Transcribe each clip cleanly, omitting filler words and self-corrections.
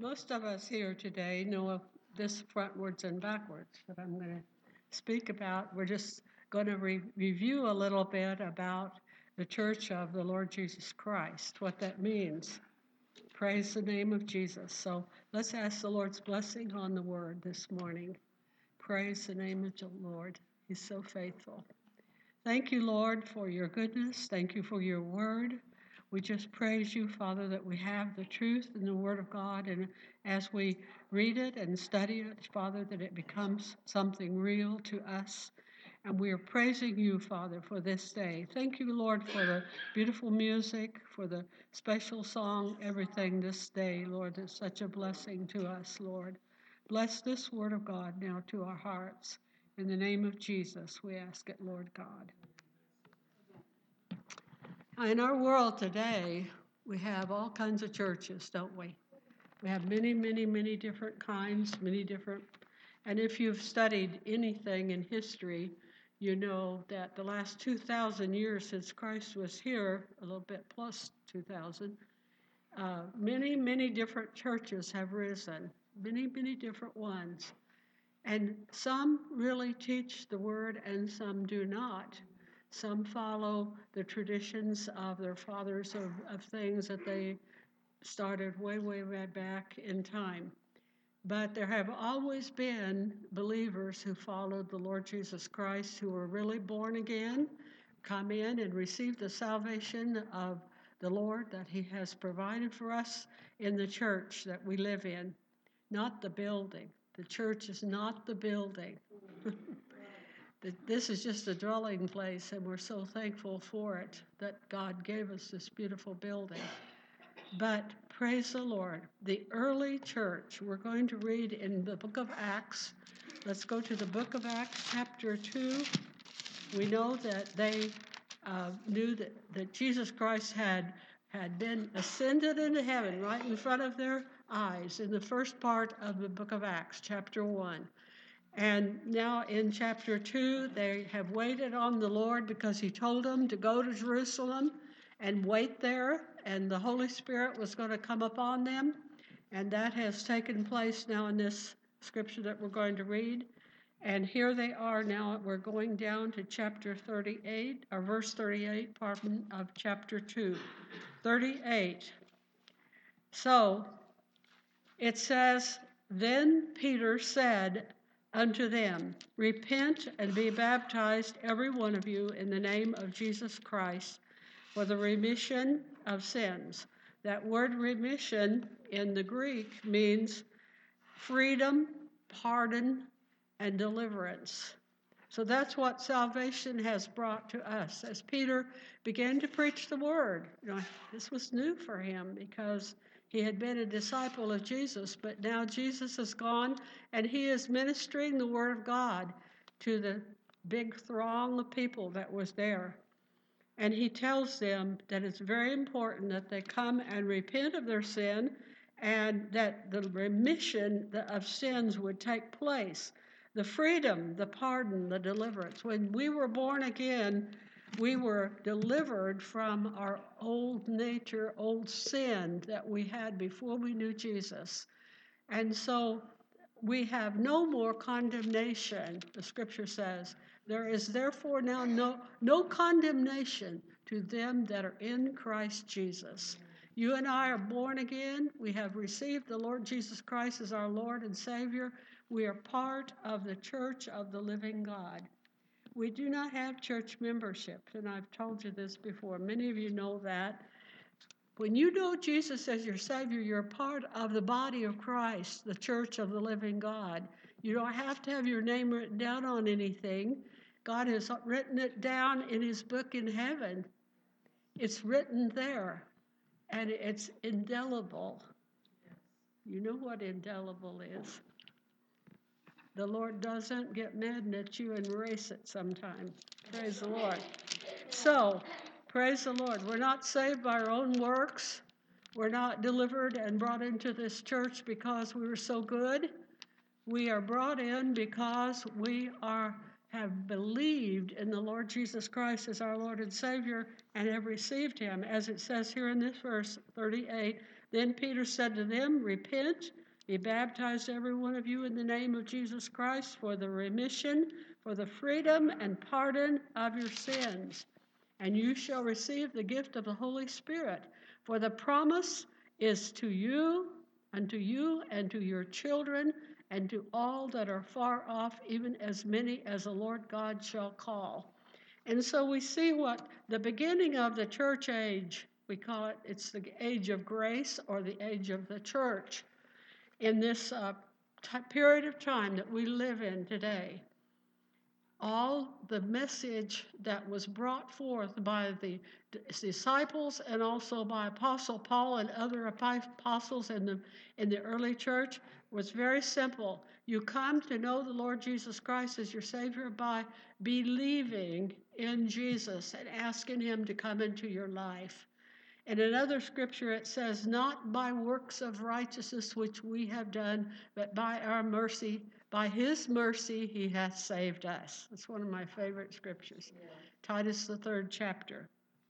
Most of us here today know this frontwards and backwards that I'm going to speak about. We're just going to review a little bit about the Church of the Lord Jesus Christ, what that means. Praise the name of Jesus. So let's ask the Lord's blessing on the word this morning. Praise the name of the Lord. He's so faithful. Thank you, Lord, for your goodness. Thank you for your word. We just praise you, Father, that we have the truth in the Word of God, and as we read it and study it, Father, that it becomes something real to us. And we are praising you, Father, for this day. Thank you, Lord, for the beautiful music, for the special song, everything this day, Lord. It's such a blessing to us, Lord. Bless this Word of God now to our hearts. In the name of Jesus, we ask it, Lord God. In our world today, we have all kinds of churches, don't we? We have many, many, many different kinds, and if you've studied anything in history, you know that the last 2,000 years since Christ was here, a little bit plus 2,000, many, many different churches have risen, many, many different ones. And some really teach the word and some do not. Some follow the traditions of their fathers of things that they started way, way, way back in time. But there have always been believers who followed the Lord Jesus Christ, who were really born again, come in and receive the salvation of the Lord that he has provided for us in the church that we live in, not the building. The church is not the building. This is just a dwelling place, and we're so thankful for it, that God gave us this beautiful building. But praise the Lord, the early church, we're going to read in the book of Acts. Let's go to the book of Acts, chapter 2. We know that they knew that Jesus Christ had been ascended into heaven right in front of their eyes in the first part of the book of Acts, chapter 1. And now in chapter 2, they have waited on the Lord because he told them to go to Jerusalem and wait there, and the Holy Spirit was going to come upon them. And that has taken place now in this scripture that we're going to read. And here they are now. We're going down to chapter 38, or verse 38, of chapter 2. 38. So it says, "Then Peter said unto them, Repent and be baptized, every one of you, in the name of Jesus Christ, for the remission of sins." That word remission in the Greek means freedom, pardon, and deliverance. So that's what salvation has brought to us. As Peter began to preach the word, this was new for him because he had been a disciple of Jesus, but now Jesus is gone, and he is ministering the word of God to the big throng of people that was there. And he tells them that it's very important that they come and repent of their sin, and that the remission of sins would take place. The freedom, the pardon, the deliverance. When we were born again, we were delivered from our old nature, old sin that we had before we knew Jesus. And so we have no more condemnation, the scripture says. There is therefore now no condemnation to them that are in Christ Jesus. You and I are born again. We have received the Lord Jesus Christ as our Lord and Savior. We are part of the church of the living God. We do not have church membership, and I've told you this before. Many of you know that. When you know Jesus as your Savior, you're part of the body of Christ, the church of the living God. You don't have to have your name written down on anything. God has written it down in his book in heaven. It's written there, and it's indelible. You know what indelible is. The Lord doesn't get mad at you and erase it sometime. Praise the Lord. So, praise the Lord. We're not saved by our own works. We're not delivered and brought into this church because we were so good. We are brought in because we have believed in the Lord Jesus Christ as our Lord and Savior and have received him. As it says here in this verse 38, then Peter said to them, repent, be baptized every one of you in the name of Jesus Christ for the remission, for the freedom and pardon of your sins. And you shall receive the gift of the Holy Spirit. For the promise is to you, and to your children, and to all that are far off, even as many as the Lord God shall call. And so we see what the beginning of the church age, we call it, it's the age of grace or the age of the church. In this period of time that we live in today, all the message that was brought forth by the disciples and also by Apostle Paul and other apostles in the early church was very simple. You come to know the Lord Jesus Christ as your Savior by believing in Jesus and asking him to come into your life. In another scripture it says, not by works of righteousness which we have done, but by our mercy. By his mercy, he hath saved us. That's one of my favorite scriptures. Yeah. Titus, the 3rd chapter.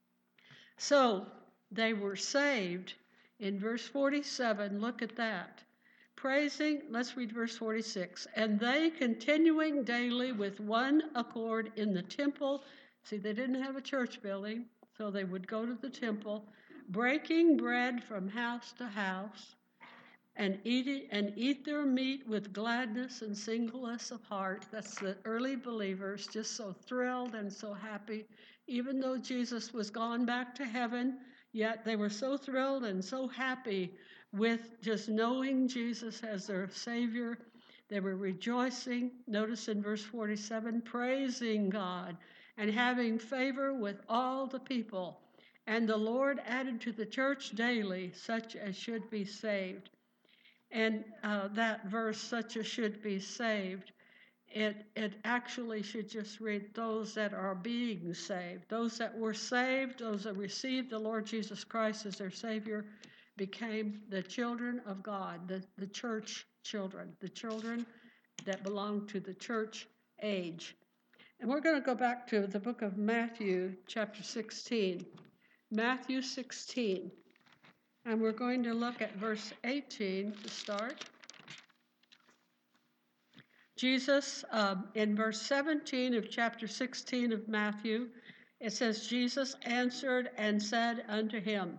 So they were saved. In verse 47, look at that. Praising, let's read verse 46. And they continuing daily with one accord in the temple. See, they didn't have a church building, so they would go to the temple, breaking bread from house to house, and eat their meat with gladness and singleness of heart. That's the early believers, just so thrilled and so happy. Even though Jesus was gone back to heaven, yet they were so thrilled and so happy with just knowing Jesus as their Savior. They were rejoicing, notice in verse 47, praising God and having favor with all the people. And the Lord added to the church daily such as should be saved. And that verse, such as should be saved, it actually should just read those that are being saved. Those that were saved, those that received the Lord Jesus Christ as their Savior, became the children of God, the church children, the children that belong to the church age. And we're going to go back to the book of Matthew, chapter 16. Matthew 16. And we're going to look at verse 18 to start. Jesus, in verse 17 of chapter 16 of Matthew, it says, Jesus answered and said unto him.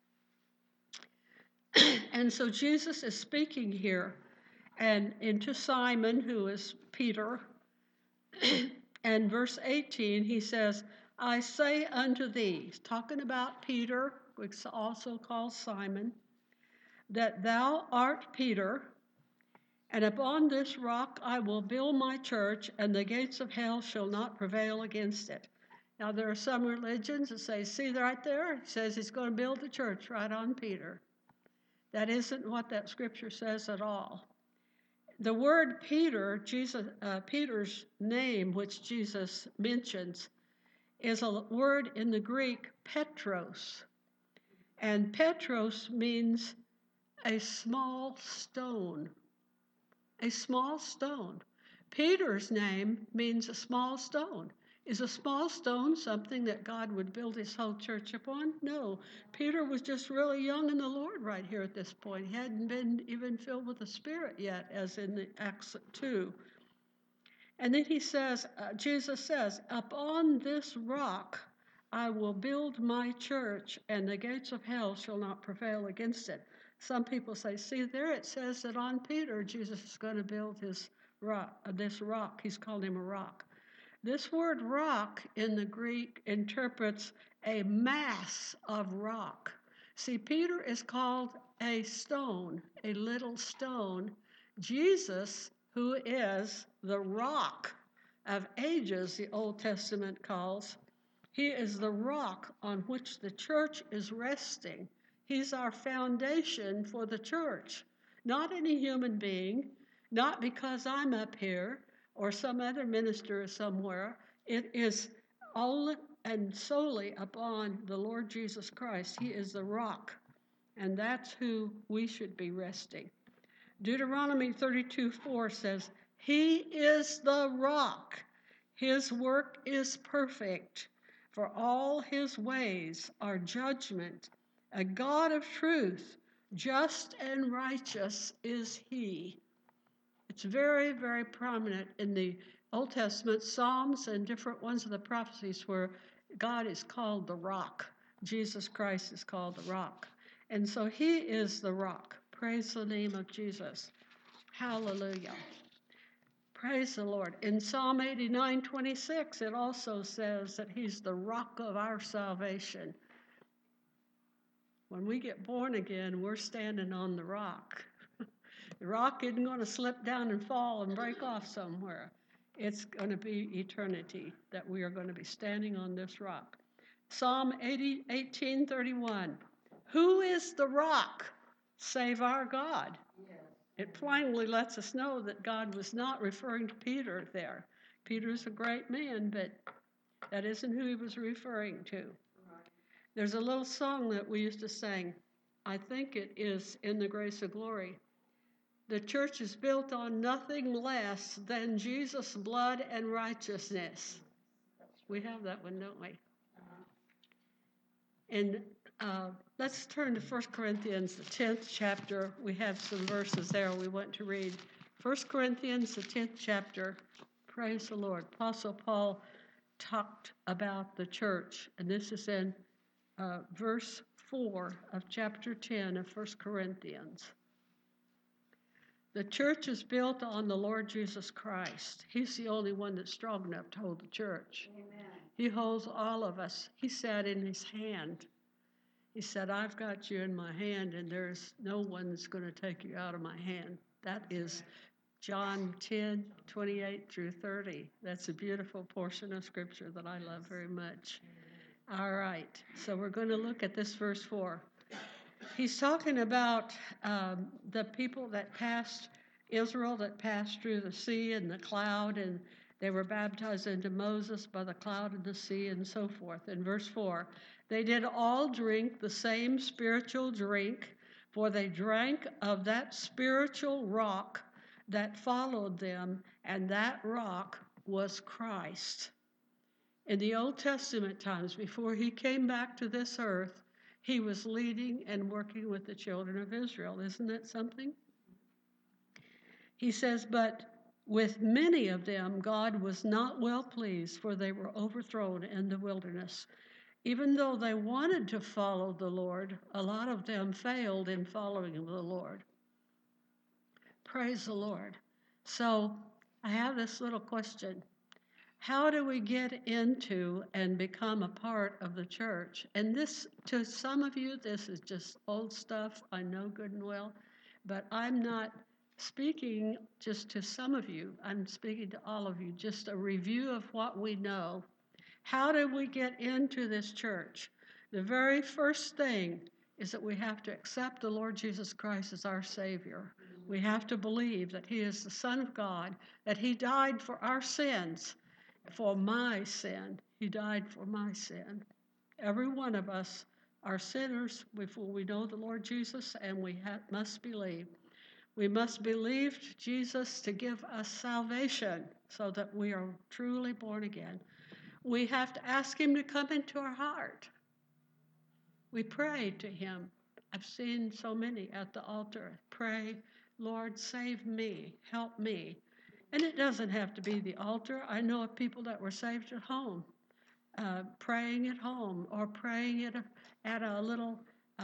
And so Jesus is speaking here and into Simon, who is Peter. And verse 18, he says, I say unto thee, talking about Peter, which is also called Simon, that thou art Peter, and upon this rock I will build my church, and the gates of hell shall not prevail against it. Now, there are some religions that say, see right there, it says he's going to build the church right on Peter. That isn't what that scripture says at all. The word Peter, Peter's name, which Jesus mentions, is a word in the Greek, Petros. And Petros means a small stone. A small stone. Peter's name means a small stone. Is a small stone something that God would build his whole church upon? No. Peter was just really young in the Lord right here at this point. He hadn't been even filled with the Spirit yet, as in the Acts 2. And then he says, Jesus says, upon this rock I will build my church, and the gates of hell shall not prevail against it. Some people say, see there it says that on Peter Jesus is going to build his rock, this rock. He's called him a rock. This word rock in the Greek interprets a mass of rock. See, Peter is called a stone, a little stone. Jesus, who is the rock of ages, the Old Testament calls, he is the rock on which the church is resting. He's our foundation for the church, not any human being, not because I'm up here or some other minister somewhere. It is all and solely upon the Lord Jesus Christ. He is the rock, and that's who we should be resting. Deuteronomy 32:4 says, he is the rock. His work is perfect, for all his ways are judgment. A God of truth, just and righteous is he. It's very, very prominent in the Old Testament Psalms and different ones of the prophecies where God is called the rock. Jesus Christ is called the rock. And so he is the rock. Praise the name of Jesus. Hallelujah. Praise the Lord. In Psalm 89:26, it also says that he's the rock of our salvation. When we get born again, we're standing on the rock. The rock isn't going to slip down and fall and break off somewhere. It's going to be eternity that we are going to be standing on this rock. Psalm 18:31. Who is the rock save our God? Yes. It plainly lets us know that God was not referring to Peter there. Peter's a great man, but that isn't who he was referring to. Right. There's a little song that we used to sing. I think it is In the Grace of Glory. The church is built on nothing less than Jesus' blood and righteousness. We have that one, don't we? And let's turn to 1 Corinthians, the 10th chapter. We have some verses there we want to read. 1 Corinthians, the 10th chapter. Praise the Lord. Apostle Paul talked about the church, and this is in verse 4 of chapter 10 of 1 Corinthians. The church is built on the Lord Jesus Christ. He's the only one that's strong enough to hold the church. Amen. He holds all of us. He sat in his hand. He said, I've got you in my hand, and there's no one that's going to take you out of my hand. That is John 10:28 through 30. That's a beautiful portion of Scripture that I love very much. All right, so we're going to look at this verse 4. He's talking about the people that passed, Israel that passed through the sea and the cloud, and they were baptized into Moses by the cloud and the sea and so forth. In verse 4, they did all drink the same spiritual drink, for they drank of that spiritual rock that followed them, and that rock was Christ. In the Old Testament times, before he came back to this earth, he was leading and working with the children of Israel. Isn't that something? He says, but with many of them, God was not well pleased, for they were overthrown in the wilderness. Even though they wanted to follow the Lord, a lot of them failed in following the Lord. Praise the Lord. So I have this little question. How do we get into and become a part of the church? And this, to some of you, this is just old stuff. I know good and well. But I'm not speaking just to some of you. I'm speaking to all of you. Just a review of what we know. How do we get into this church? The very first thing is that we have to accept the Lord Jesus Christ as our Savior. We have to believe that he is the Son of God, that he died for our sins. For my sin. He died for my sin. Every one of us are sinners before we know the Lord Jesus, and we must believe. We must believe Jesus to give us salvation so that we are truly born again. We have to ask him to come into our heart. We pray to him. I've seen so many at the altar pray, Lord, save me, help me. And it doesn't have to be the altar. I know of people that were saved at home, praying at home, or praying at a little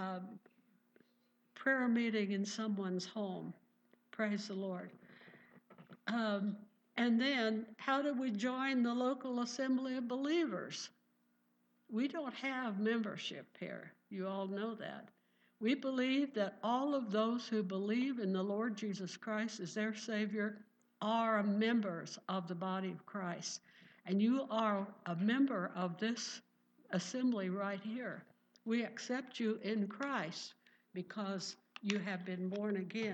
prayer meeting in someone's home. Praise the Lord. And then, how do we join the local assembly of believers? We don't have membership here. You all know that. We believe that all of those who believe in the Lord Jesus Christ as their Savior are members of the body of Christ. And you are a member of this assembly right here. We accept you in Christ because you have been born again.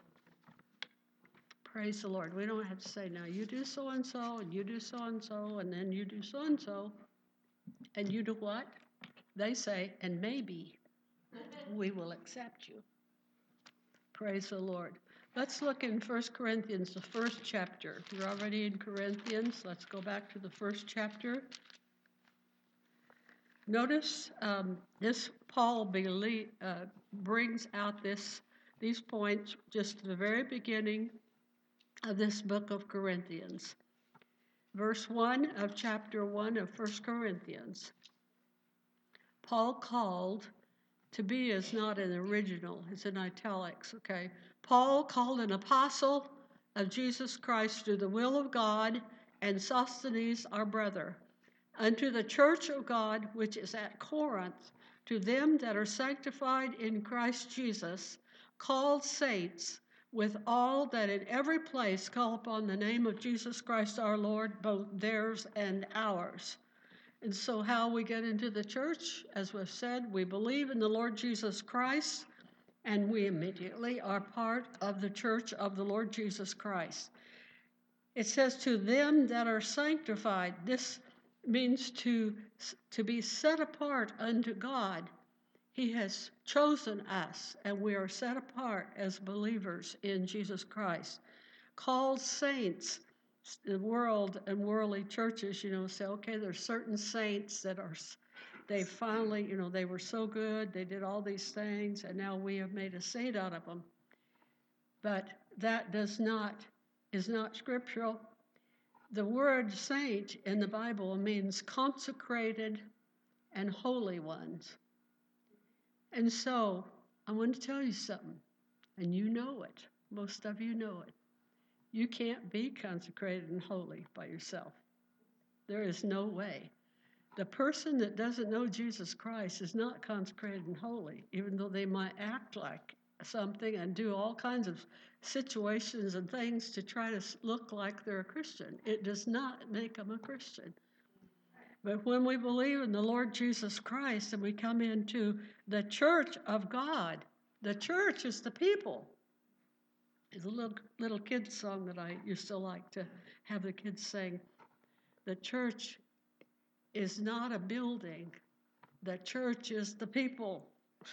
Praise the Lord. We don't have to say, now you do so-and-so, and you do so-and-so, and then you do so-and-so, and you do what? They say, and maybe we will accept you. Praise the Lord. Let's look in 1 Corinthians, the first chapter. We're already in Corinthians. Let's go back to the first chapter. Notice this Paul brings out these points just at the very beginning of this book of Corinthians. Verse 1 of chapter 1 of 1 Corinthians. Paul called, to be is not an original, it's in italics, okay? Paul called an apostle of Jesus Christ through the will of God, and Sosthenes our brother, unto the church of God which is at Corinth, to them that are sanctified in Christ Jesus, called saints, with all that in every place call upon the name of Jesus Christ our Lord, both theirs and ours. And so how we get into the church, as we've said, we believe in the Lord Jesus Christ, and we immediately are part of the church of the Lord Jesus Christ. It says, to them that are sanctified. This means to be set apart unto God. He has chosen us, and we are set apart as believers in Jesus Christ. Called saints. The world and worldly churches, say, okay, there's certain saints that they finally, they were so good, they did all these things, and now we have made a saint out of them. But that is not scriptural. The word saint in the Bible means consecrated and holy ones. And so I want to tell you something, and you know it. Most of you know it. You can't be consecrated and holy by yourself. There is no way. The person that doesn't know Jesus Christ is not consecrated and holy, even though they might act like something and do all kinds of situations and things to try to look like they're a Christian. It does not make them a Christian. But when we believe in the Lord Jesus Christ and we come into the church of God, the church is the people. It's a little kids song that I used to like to have the kids sing. The church is not a building. The church is the people.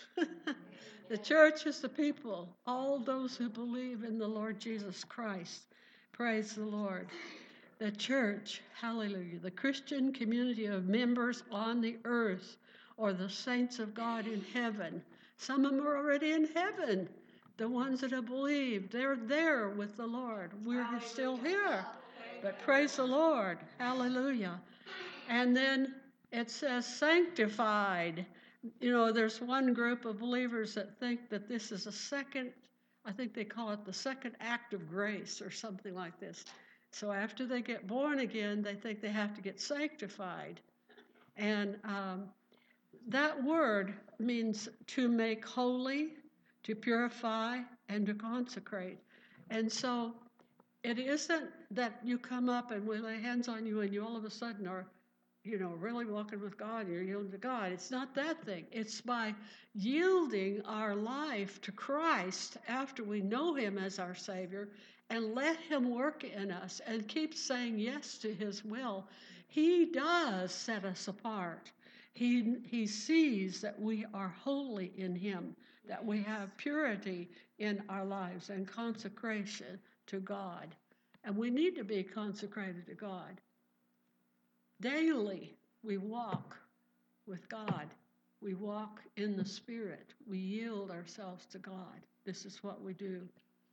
The church is the people. All those who believe in the Lord Jesus Christ. Praise the Lord. The church, hallelujah, the Christian community of members on the earth, or the saints of God in heaven. Some of them are already in heaven. The ones that have believed, they're there with the Lord. We're still here. But praise the Lord. Hallelujah. And then it says sanctified. There's one group of believers that think that this is I think they call it the second act of grace or something like this. So after they get born again, they think they have to get sanctified. And that word means to make holy, to purify, and to consecrate. And so it isn't that you come up and we lay hands on you and you all of a sudden are, really walking with God, you're yielding to God. It's not that thing. It's by yielding our life to Christ after we know him as our Savior and let him work in us and keep saying yes to his will. He does set us apart. He sees that we are holy in him, that we have purity in our lives and consecration to God. And we need to be consecrated to God. Daily, we walk with God. We walk in the Spirit. We yield ourselves to God. This is what we do.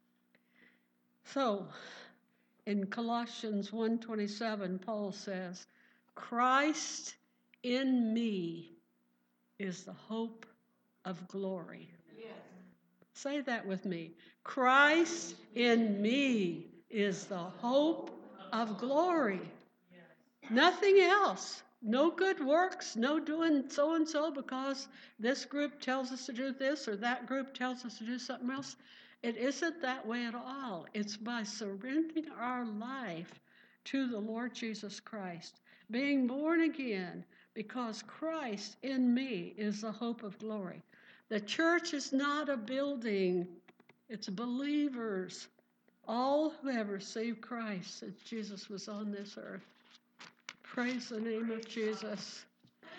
So, in Colossians 1:27, Paul says, Christ in me is the hope of glory. Yes. Say that with me. Christ in me is the hope of glory. Yes. Nothing else. No good works, no doing so-and-so because this group tells us to do this or that group tells us to do something else. It isn't that way at all. It's by surrendering our life to the Lord Jesus Christ, being born again, because Christ in me is the hope of glory. The church is not a building. It's believers, all who have received Christ since Jesus was on this earth. Praise the name of Jesus.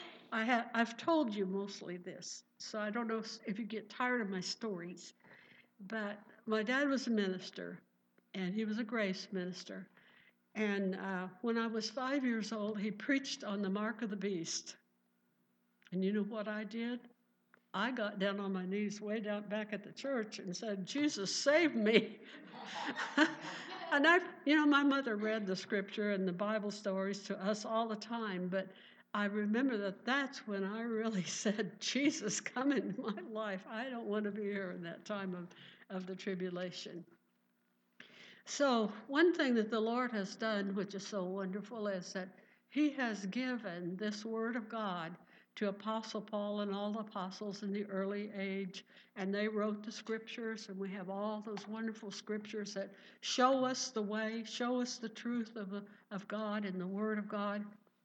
I've told you mostly this, so I don't know if you get tired of my stories. But my dad was a minister, and he was a grace minister. And when I was 5 years old, he preached on the mark of the beast. And you know what I did? I got down on my knees way down back at the church and said, Jesus, save me. And my mother read the scripture and the Bible stories to us all the time, but I remember that's when I really said, Jesus, come into my life. I don't want to be here in that time of the tribulation. So one thing that the Lord has done, which is so wonderful, is that he has given this word of God to Apostle Paul and all the apostles in the early age, and they wrote the scriptures, and we have all those wonderful scriptures that show us the way, show us the truth of God and the word of God.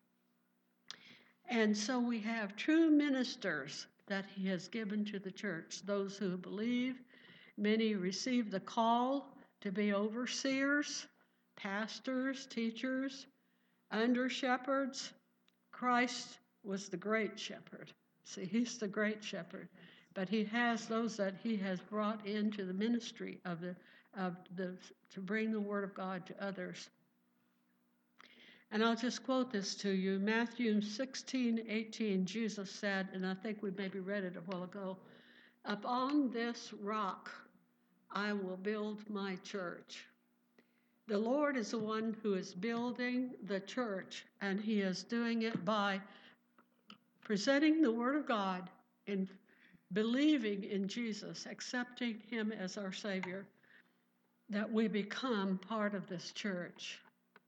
And so we have true ministers that he has given to the church, those who believe. Many receive the call to be overseers, pastors, teachers, under shepherds. Christ was the great shepherd. See, he's the great shepherd, but he has those that he has brought into the ministry to bring the word of God to others. And I'll just quote this to you. Matthew 16:18, Jesus said, and I think we maybe read it a while ago, "Upon this rock I will build my church." The Lord is the one who is building the church, and he is doing it by presenting the Word of God and believing in Jesus, accepting him as our Savior, that we become part of this church.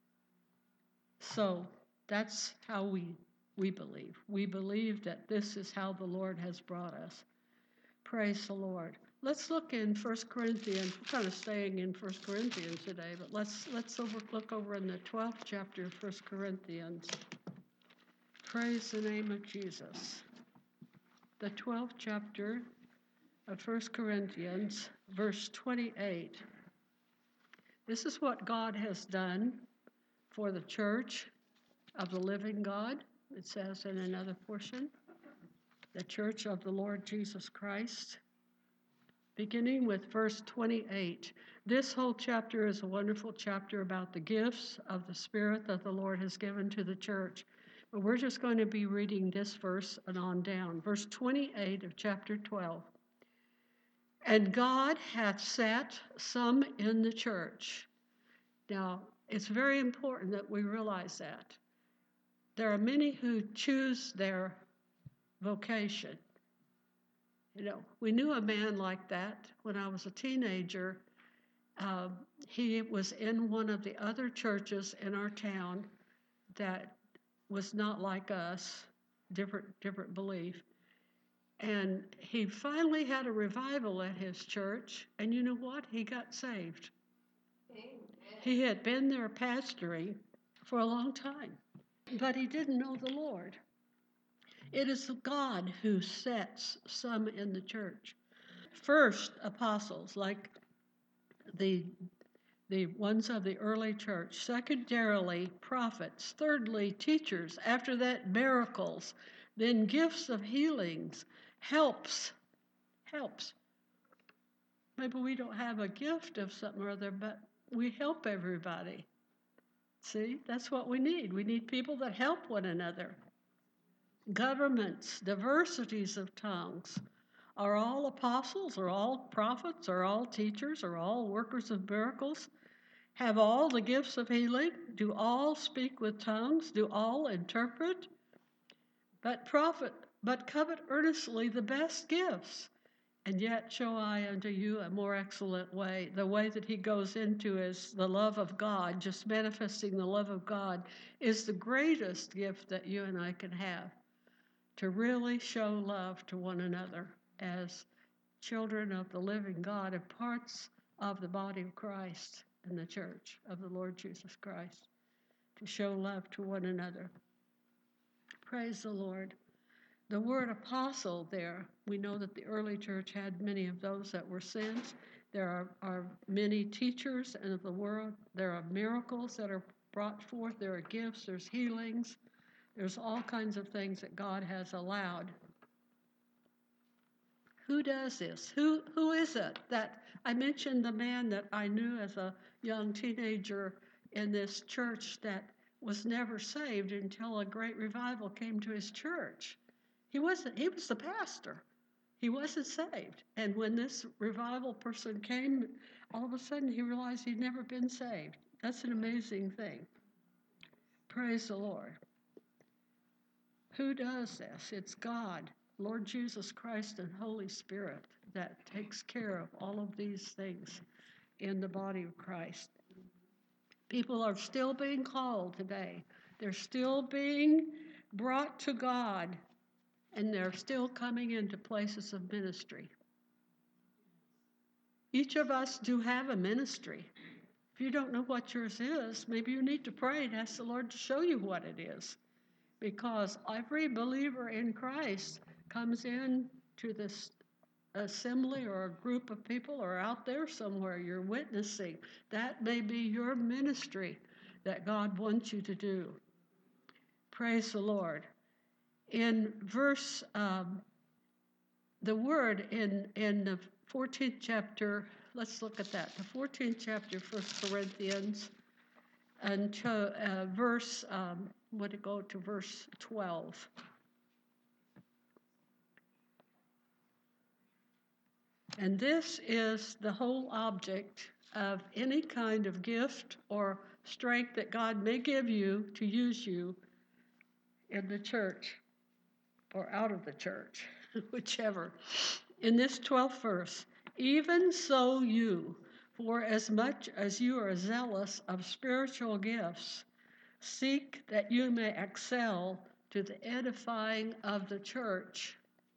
So that's how we believe. We believe that this is how the Lord has brought us. Praise the Lord. Let's look in 1 Corinthians. We're kind of staying in 1 Corinthians today, but let's look over in the 12th chapter of 1 Corinthians. Praise the name of Jesus. The 12th chapter of 1 Corinthians, verse 28. This is what God has done for the church of the living God. It says in another portion, the church of the Lord Jesus Christ. Beginning with verse 28. This whole chapter is a wonderful chapter about the gifts of the Spirit that the Lord has given to the church. But we're just going to be reading this verse and on down. Verse 28 of chapter 12. And God hath set some in the church. Now, it's very important that we realize that. There are many who choose their vocation. We knew a man like that when I was a teenager. He was in one of the other churches in our town that was not like us, different belief. And he finally had a revival at his church, and you know what? He got saved. Amen. He had been there pastoring for a long time, but he didn't know the Lord. It is God who sets some in the church. First, apostles, like the ones of the early church. Secondarily, prophets. Thirdly, teachers. After that, miracles. Then gifts of healings. Helps. Maybe we don't have a gift of something or other, but we help everybody. See, that's what we need. We need people that help one another. Governments, diversities of tongues. Are all apostles, are all prophets, are all teachers, are all workers of miracles? Have all the gifts of healing? Do all speak with tongues? Do all interpret? But covet earnestly the best gifts. And yet show I unto you a more excellent way. The way that he goes into is the love of God, just manifesting the love of God is the greatest gift that you and I can have. To really show love to one another as children of the living God and parts of the body of Christ and the church of the Lord Jesus Christ, to show love to one another. Praise the Lord. The word apostle there, we know that the early church had many of those that were sent. There are many teachers of the world. There are miracles that are brought forth. There are gifts. There's healings. There's all kinds of things that God has allowed. Who does this? Who is it that I mentioned the man that I knew as a young teenager in this church that was never saved until a great revival came to his church. He was the pastor. He wasn't saved. And when this revival person came, all of a sudden he realized he'd never been saved. That's an amazing thing. Praise the Lord. Who does this? It's God, Lord Jesus Christ and Holy Spirit, that takes care of all of these things in the body of Christ. People are still being called today. They're still being brought to God, and they're still coming into places of ministry. Each of us do have a ministry. If you don't know what yours is, maybe you need to pray and ask the Lord to show you what it is. Because every believer in Christ comes in to this assembly or a group of people or out there somewhere you're witnessing. That may be your ministry that God wants you to do. Praise the Lord. In verse, the word in the 14th chapter, let's look at that. The 14th chapter, 1 Corinthians, and to verse, go to verse 12. And this is the whole object of any kind of gift or strength that God may give you to use you in the church or out of the church, whichever. In this 12th verse, even so you, for as much as you are zealous of spiritual gifts, seek that you may excel to the edifying of the church.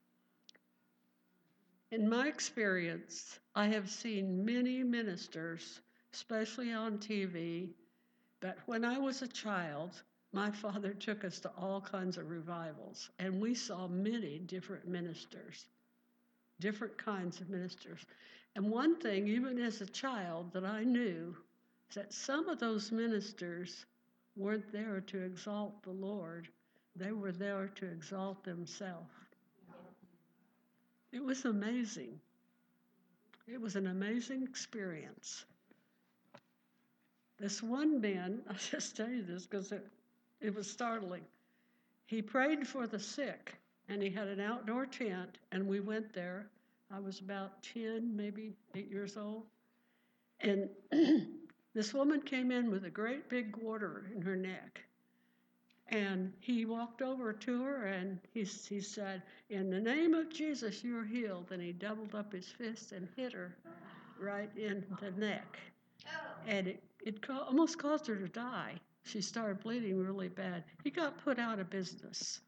In my experience, I have seen many ministers, especially on TV, but when I was a child, my father took us to all kinds of revivals, and we saw many different ministers, different kinds of ministers. And one thing, even as a child, that I knew is that some of those ministers weren't there to exalt the Lord. They were there to exalt themselves. It was amazing. It was an amazing experience. This one man, I'll just tell you this because it was startling. He prayed for the sick, and he had an outdoor tent, and we went there. I was about 10, maybe 8 years old. And this woman came in with a great big water in her neck. And he walked over to her, and he said, "In the name of Jesus, you're healed." And he doubled up his fist and hit her right in the neck. And it almost caused her to die. She started bleeding really bad. He got put out of business,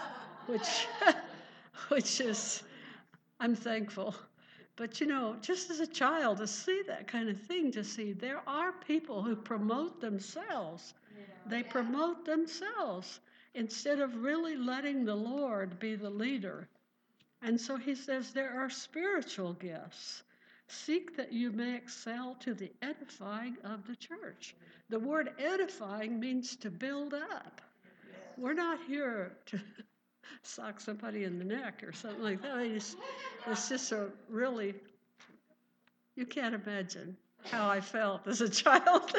which is, I'm thankful. But, just as a child, to see that kind of thing, to see there are people who promote themselves. They promote themselves instead of really letting the Lord be the leader. And so he says there are spiritual gifts. Seek that you may excel to the edifying of the church. The word edifying means to build up. We're not here to sock somebody in the neck or something like that. It's just a really, you can't imagine how I felt as a child.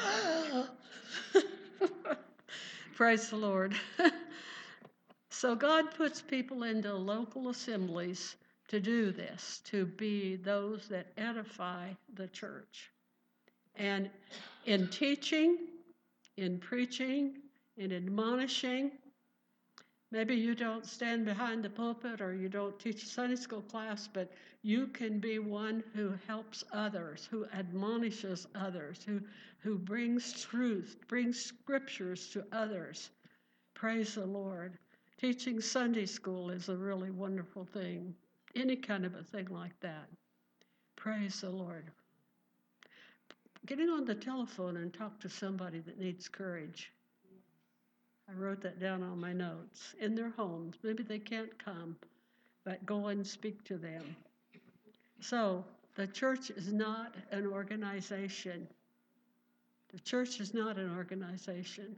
Praise the Lord. So God puts people into local assemblies to do this, to be those that edify the church. And in teaching, in preaching, in admonishing, maybe you don't stand behind the pulpit or you don't teach a Sunday school class, but you can be one who helps others, who admonishes others, who brings truth, brings scriptures to others. Praise the Lord. Teaching Sunday school is a really wonderful thing, any kind of a thing like that. Praise the Lord. Getting on the telephone and talk to somebody that needs courage. I wrote that down on my notes. In their homes, maybe they can't come, but go and speak to them. So the church is not an organization. The church is not an organization.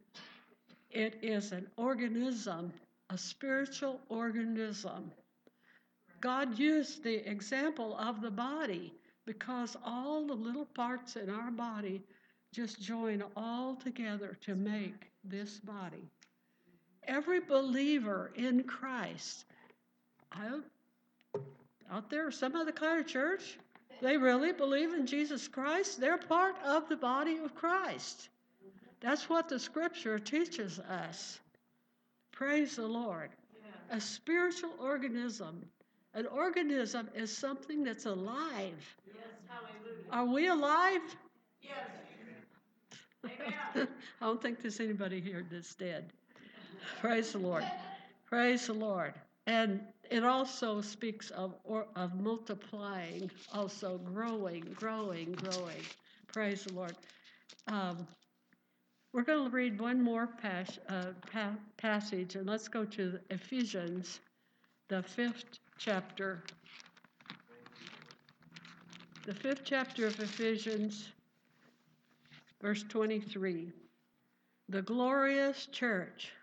It is an organism, a spiritual organism God used the example of the body because all the little parts in our body just join all together to make this body. Every believer in Christ, out there, some other kind of church, they really believe in Jesus Christ. They're part of the body of Christ. That's what the scripture teaches us. Praise the Lord. A spiritual organism. An organism is something that's alive. Yes, hallelujah. Are we alive? Yes. Amen. I don't think there's anybody here that's dead. Praise the Lord. Praise the Lord. And it also speaks of multiplying, also growing. Praise the Lord. We're going to read one more passage, and let's go to Ephesians, the 5th chapter. The 5th chapter of Ephesians, verse 23. The glorious church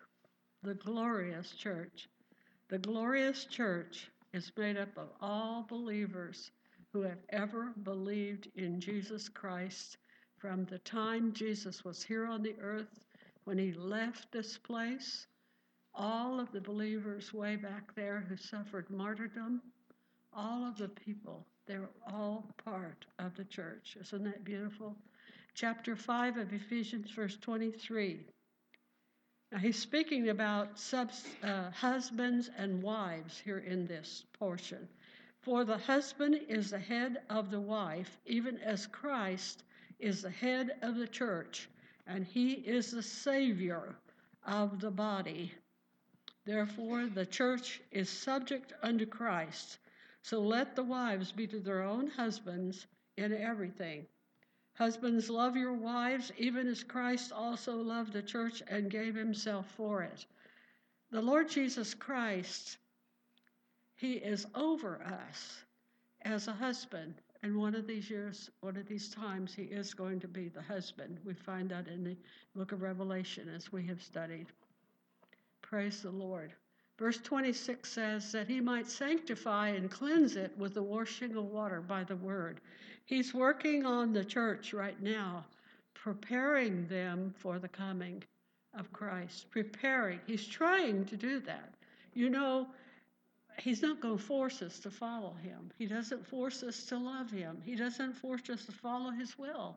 is made up of all believers who have ever believed in Jesus Christ from the time Jesus was here on the earth, when he left this place. All of the believers way back there who suffered martyrdom, all of the people, they're all part of the church. Isn't that beautiful? Chapter 5 of Ephesians, verse 23. Now, he's speaking about husbands and wives here in this portion. For the husband is the head of the wife, even as Christ is the head of the church, and he is the Savior of the body. Therefore, the church is subject unto Christ. So let the wives be to their own husbands in everything. Husbands, love your wives, even as Christ also loved the church and gave himself for it. The Lord Jesus Christ, he is over us as a husband. And one of these times, he is going to be the husband. We find that in the book of Revelation as we have studied. Praise the Lord. Verse 26 says that he might sanctify and cleanse it with the washing of water by the word. He's working on the church right now, preparing them for the coming of Christ. He's trying to do that. You know, he's not going to force us to follow him. He doesn't force us to love him. He doesn't force us to follow his will.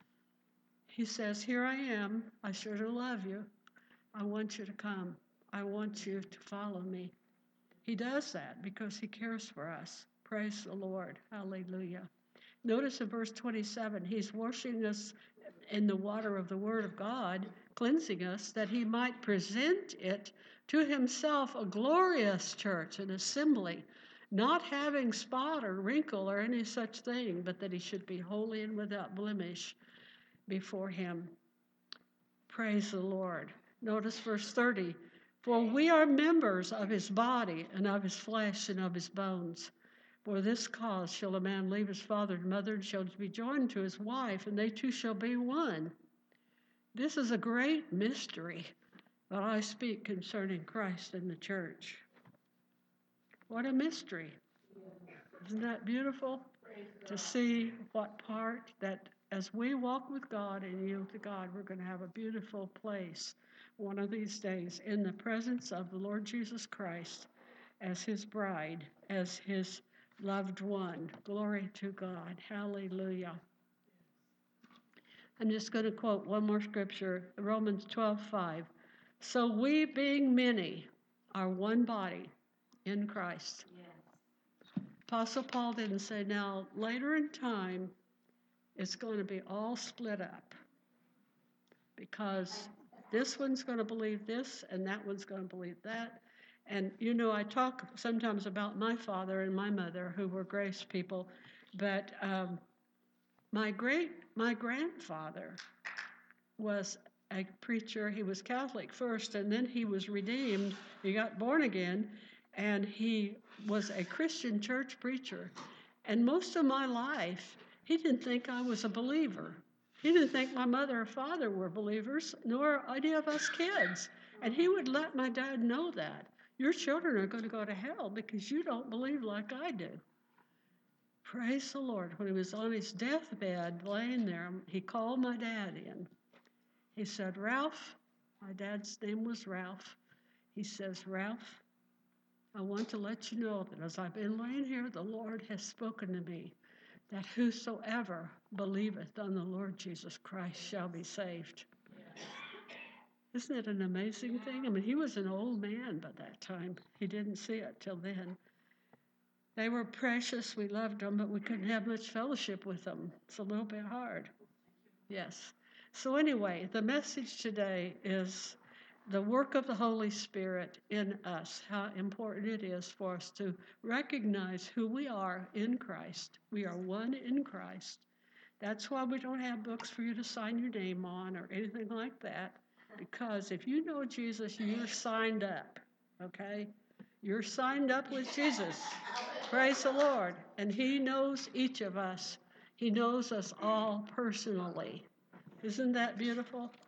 He says, here I am. I sure do love you. I want you to come. I want you to follow me. He does that because he cares for us. Praise the Lord. Hallelujah. Notice in verse 27, he's washing us in the water of the word of God, cleansing us, that he might present it to himself a glorious church, an assembly, not having spot or wrinkle or any such thing, but that he should be holy and without blemish before him. Praise the Lord. Notice verse 30. For we are members of his body and of his flesh and of his bones. For this cause shall a man leave his father and mother and shall be joined to his wife, and they two shall be one. This is a great mystery that I speak concerning Christ and the church. What a mystery. Isn't that beautiful? To see what part that as we walk with God and yield to God, we're going to have a beautiful place one of these days in the presence of the Lord Jesus Christ as his bride, as his loved one. Glory to God. Hallelujah. I'm just going to quote one more scripture, Romans 12:5. So we, being many, are one body in Christ. Yes. Apostle Paul didn't say, now, later in time, it's going to be all split up because this one's going to believe this and that one's going to believe that. And, you know, I talk sometimes about my father and my mother who were Grace people, but my grandfather was a preacher. He was Catholic first, and then he was redeemed. He got born again, and he was a Christian church preacher. And most of my life, he didn't think I was a believer. He didn't think my mother or father were believers, nor any of us kids. And he would let my dad know that. Your children are going to go to hell because you don't believe like I do. Praise the Lord. When he was on his deathbed, laying there, he called my dad in. He said, Ralph, my dad's name was Ralph. He says, Ralph, I want to let you know that as I've been laying here, the Lord has spoken to me, that whosoever believeth on the Lord Jesus Christ shall be saved. Isn't it an amazing thing? I mean, he was an old man by that time. He didn't see it till then. They were precious. We loved them, but we couldn't have much fellowship with them. It's a little bit hard. Yes. So anyway, the message today is the work of the Holy Spirit in us, how important it is for us to recognize who we are in Christ. We are one in Christ. That's why we don't have books for you to sign your name on or anything like that, because if you know Jesus, you're signed up, okay? You're signed up with Jesus. Praise the Lord. And he knows each of us. He knows us all personally. Isn't that beautiful?